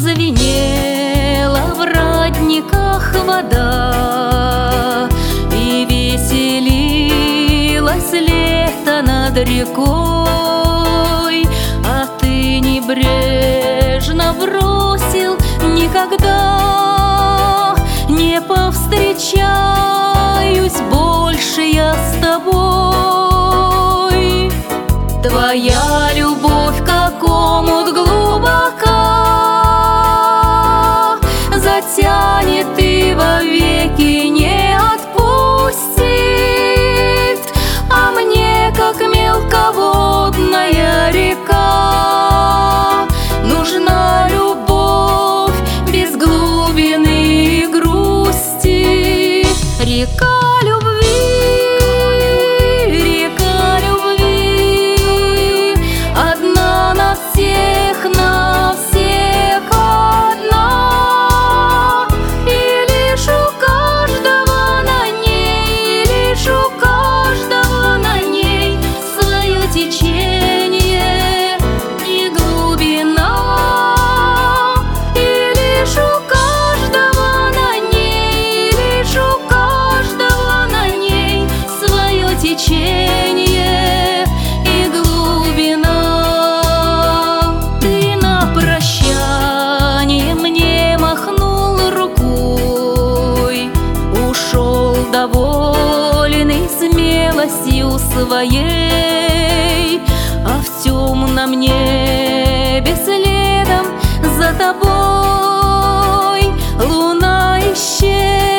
Звенела в родниках вода, и веселилось лето над рекой, а ты небрежно бросил: никогда не повстречаюсь больше я с тобой. Твоя любовь, как омут, глубока, затянет и вовеки не отпустит, а мне, как мелководная река, нужна любовь без глубины и грусти. Река течение и глубина. Ты на прощание мне махнул рукой, ушел довольный смелостью своей, а в темном небе следом за тобой луна исчезла.